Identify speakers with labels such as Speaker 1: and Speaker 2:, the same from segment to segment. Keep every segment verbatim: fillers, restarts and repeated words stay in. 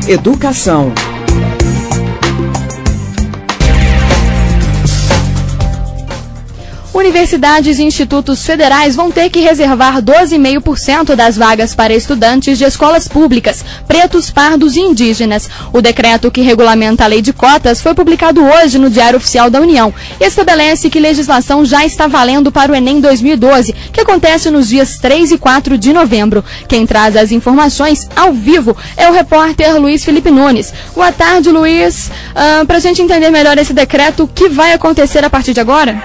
Speaker 1: Educação.
Speaker 2: Universidades e institutos federais vão ter que reservar doze vírgula cinco por cento das vagas para estudantes de escolas públicas, pretos, pardos e indígenas. O decreto que regulamenta a lei de cotas foi publicado hoje no Diário Oficial da União e estabelece que legislação já está valendo para o Enem dois mil e doze, que acontece nos dias três e quatro de novembro. Quem traz as informações ao vivo é o repórter Luiz Felipe Nunes. Boa tarde, Luiz. Uh, para a gente entender melhor esse decreto, o que vai acontecer a partir de agora?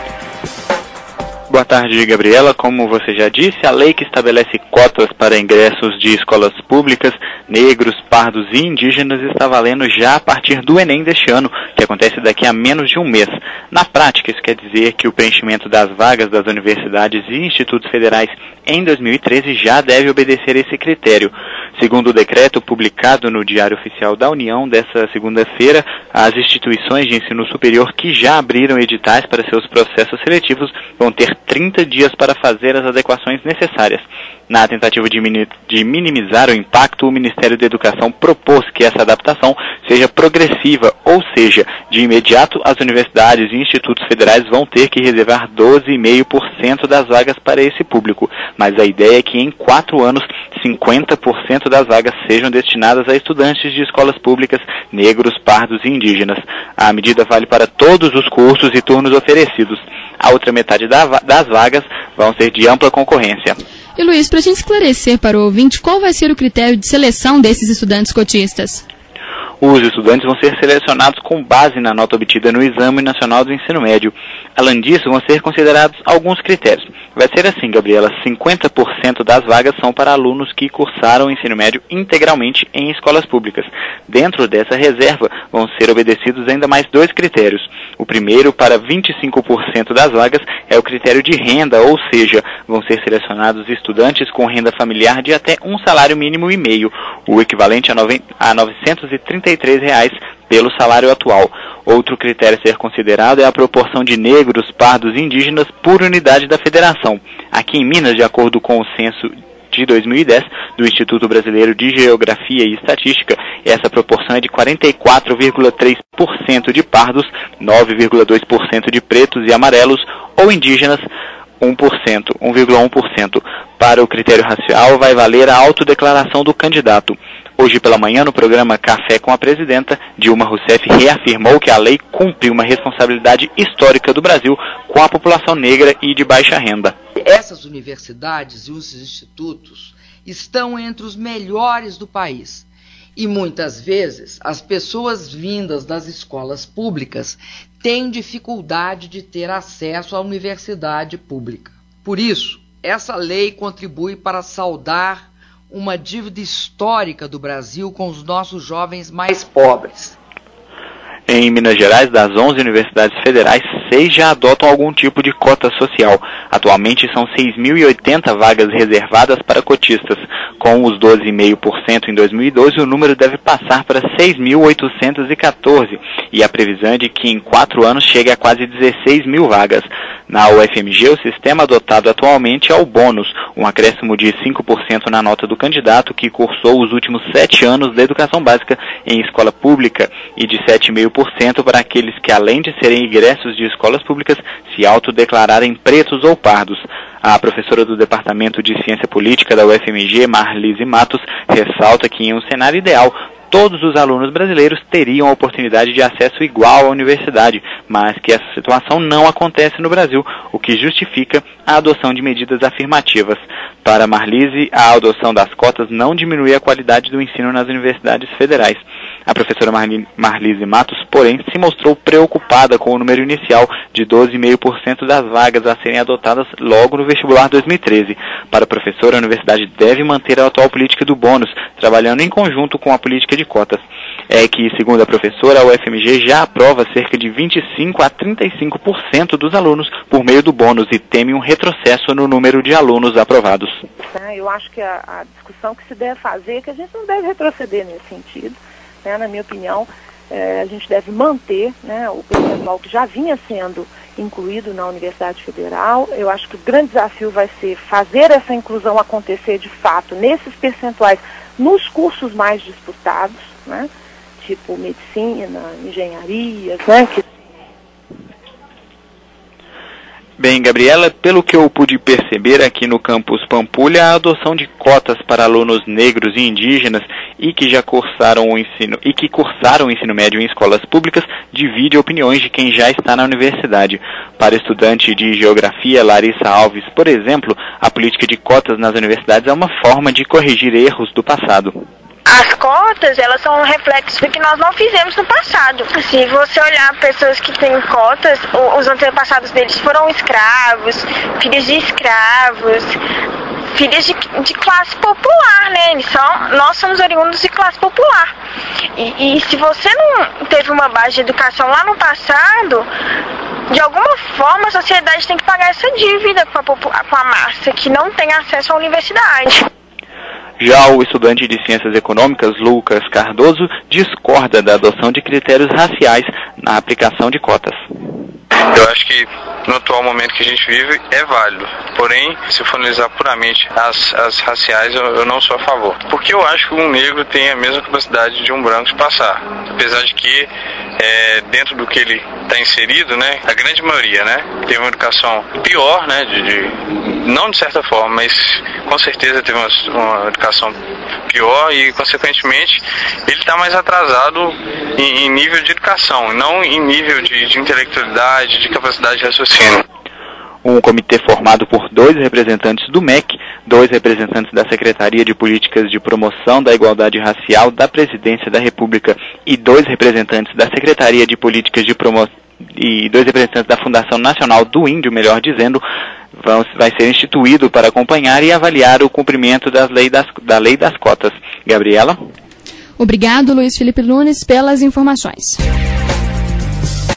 Speaker 3: Boa tarde, Gabriela. Como você já disse, a lei que estabelece cotas para ingressos de escolas públicas, negros, pardos e indígenas está valendo já a partir do Enem deste ano, que acontece daqui a menos de um mês. Na prática, isso quer dizer que o preenchimento das vagas das universidades e institutos federais em dois mil e treze já deve obedecer esse critério. Segundo o decreto publicado no Diário Oficial da União desta segunda-feira, as instituições de ensino superior que já abriram editais para seus processos seletivos vão ter trinta dias para fazer as adequações necessárias. Na tentativa de, mini, de minimizar o impacto, o Ministério da Educação propôs que essa adaptação seja progressiva, ou seja, de imediato as universidades e institutos federais vão ter que reservar doze vírgula cinco por cento das vagas para esse público, mas a ideia é que em quatro anos, cinquenta por cento das vagas sejam destinadas a estudantes de escolas públicas, negros, pardos e indígenas. A medida vale para todos os cursos e turnos oferecidos. A outra metade da, das vagas vão ser de ampla concorrência.
Speaker 2: E Luiz, para a gente esclarecer para o ouvinte, qual vai ser o critério de seleção desses estudantes cotistas?
Speaker 3: Os estudantes vão ser selecionados com base na nota obtida no Exame Nacional do Ensino Médio. Além disso, vão ser considerados alguns critérios. Vai ser assim, Gabriela, cinquenta por cento das vagas são para alunos que cursaram o ensino médio integralmente em escolas públicas. Dentro dessa reserva, vão ser obedecidos ainda mais dois critérios. O primeiro, para vinte e cinco por cento das vagas, é o critério de renda, ou seja, vão ser selecionados estudantes com renda familiar de até um salário mínimo e meio, o equivalente a novecentos e trinta e três reais pelo salário atual. Outro critério a ser considerado é a proporção de negros, pardos e indígenas por unidade da federação. Aqui em Minas, de acordo com o censo de dois mil e dez do Instituto Brasileiro de Geografia e Estatística, essa proporção é de quarenta e quatro vírgula três por cento de pardos, nove vírgula dois por cento de pretos e amarelos ou indígenas, um por cento, um vírgula um por cento. Para o critério racial, vai valer a autodeclaração do candidato. Hoje pela manhã, no programa Café com a Presidenta, Dilma Rousseff reafirmou que a lei cumpre uma responsabilidade histórica do Brasil com a população negra e de baixa renda.
Speaker 4: Essas universidades e os institutos estão entre os melhores do país. E muitas vezes as pessoas vindas das escolas públicas têm dificuldade de ter acesso à universidade pública. Por isso, essa lei contribui para saldar uma dívida histórica do Brasil com os nossos jovens mais pobres.
Speaker 3: Em Minas Gerais, das onze universidades federais, seis já adotam algum tipo de cota social. Atualmente são seis mil e oitenta vagas reservadas para cotistas. Com os doze vírgula cinco por cento em dois mil e doze, o número deve passar para seis mil oitocentos e quatorze, e a previsão é de que em quatro anos chegue a quase dezesseis mil vagas. Na U F M G, o sistema adotado atualmente é o bônus, um acréscimo de cinco por cento na nota do candidato que cursou os últimos sete anos da educação básica em escola pública e de sete vírgula cinco por cento para aqueles que, além de serem egressos de escolas públicas, se autodeclararem pretos ou pardos. A professora do Departamento de Ciência Política da U F M G, Marlise Matos, ressalta que em um cenário ideal, todos os alunos brasileiros teriam a oportunidade de acesso igual à universidade, mas que essa situação não acontece no Brasil, o que justifica a adoção de medidas afirmativas. Para Marlise, a adoção das cotas não diminui a qualidade do ensino nas universidades federais. A professora Marlise Matos, porém, se mostrou preocupada com o número inicial de doze vírgula cinco por cento das vagas a serem adotadas logo no vestibular dois mil e treze. Para a professora, a universidade deve manter a atual política do bônus, trabalhando em conjunto com a política de cotas. É que, segundo a professora, a U F M G já aprova cerca de vinte e cinco a trinta e cinco por cento dos alunos por meio do bônus e teme um retrocesso no número de alunos aprovados.
Speaker 5: Eu acho que a, a discussão que se deve fazer é que a gente não deve retroceder nesse sentido. Né? Na minha opinião, é, a gente deve manter, né, o percentual que já vinha sendo incluído na Universidade Federal. Eu acho que o grande desafio vai ser fazer essa inclusão acontecer de fato nesses percentuais nos cursos mais disputados, né? Tipo medicina, engenharia, né? Que...
Speaker 3: Bem, Gabriela, pelo que eu pude perceber aqui no campus Pampulha, a adoção de cotas para alunos negros e indígenas e que já cursaram o ensino e que cursaram o ensino médio em escolas públicas divide opiniões de quem já está na universidade. Para estudante de geografia Larissa Alves, por exemplo, a política de cotas nas universidades é uma forma de corrigir erros do passado.
Speaker 1: As cotas, elas são um reflexo do que nós não fizemos no passado. Se você olhar pessoas que têm cotas, os antepassados deles foram escravos, filhos de escravos, filhos de, de classe popular, né? Eles são, nós somos oriundos de classe popular. E, e se você não teve uma base de educação lá no passado, de alguma forma a sociedade tem que pagar essa dívida com a, com a massa que não tem acesso à universidade.
Speaker 3: Já o estudante de Ciências Econômicas, Lucas Cardoso, discorda da adoção de critérios raciais na aplicação de cotas.
Speaker 6: Eu acho que no atual momento que a gente vive é válido, porém, se for analisar puramente as, as raciais, eu, eu não sou a favor. Porque eu acho que um negro tem a mesma capacidade de um branco de passar, apesar de que é, dentro do que ele está inserido, né, a grande maioria, né, teve uma educação pior, né, de, de, não de certa forma, mas com certeza teve uma, uma educação pior e, consequentemente, ele está mais atrasado em, em nível de educação, não em nível de, de intelectualidade, de capacidade de raciocínio.
Speaker 3: Um comitê formado por dois representantes do M E C, dois representantes da Secretaria de Políticas de Promoção da Igualdade Racial da Presidência da República e dois representantes da Secretaria de Políticas de Promoção e dois representantes da Fundação Nacional do Índio, melhor dizendo, vão, vai ser instituído para acompanhar e avaliar o cumprimento das lei das, da lei das cotas. Gabriela?
Speaker 2: Obrigado, Luiz Felipe Nunes, pelas informações.